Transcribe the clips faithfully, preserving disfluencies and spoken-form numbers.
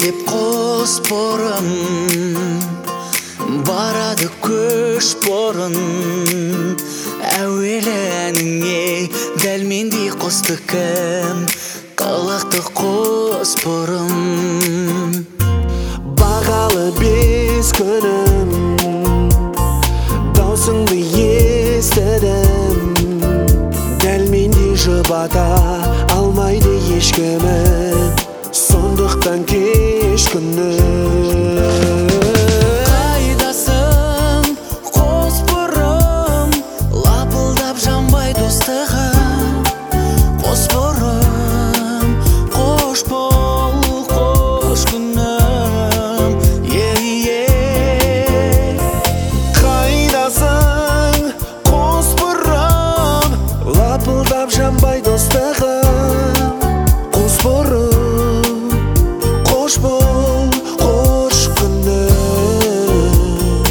деп қос бұрым барады көш бұрын. Әуелі әніңе дәл мендей қосты кім, қылықты қос бұрым. Бағалы бес күнім, даусыңды естідім. Дәл мендей жұбата алмайды ешкімі, сондықтан кеш күнім. Қайдасың қос бұрым, лапылдап жанбай достығым. Қос бұрым, қош бол, қош күнім. Е-е. Қайдасың қос бұрым, лапылдап жанбай достығым. Қос бұрым, қош бол, қош күнім.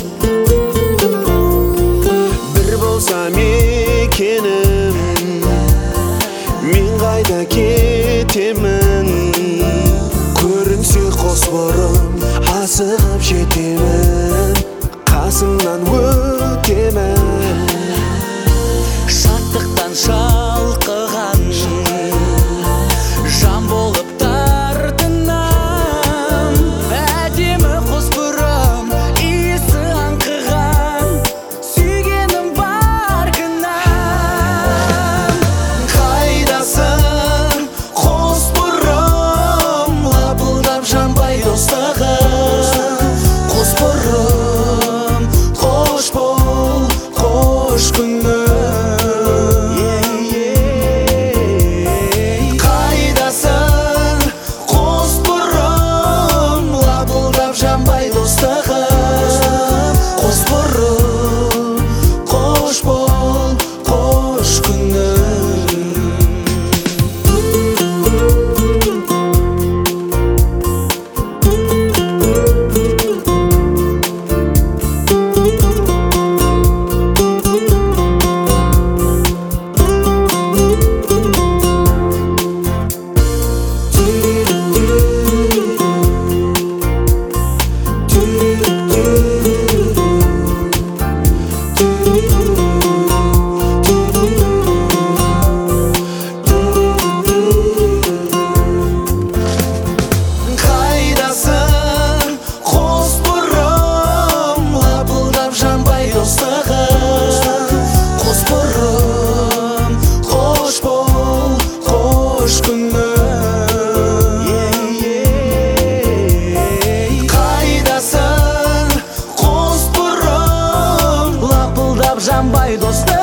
Бір болсам екенім, мен қайда кетемін. Көрінсе қос бұрым, асығып жетемін, қасыңнан өтемін. Шаттықтан шалқыған жан болып тартынам. Әдемі қос бұрым, иісі аңқыған, сүйгенім бар күнәм. Қайдасың қос бұрым, лапылдап жанбай достығым. Қос бұрым, қош бол, қош күнім. Қайдасың қос бұрым, лапылдап жанбай достығым. Қос бұрым, қош бол, қош күнім. Қайдасың қос бұрым, лапылдап жанбай достығым. Қос бұрым, қош бол, қош күнім. Қайдасың қос бұрым, Лапылдап жанбай достығым.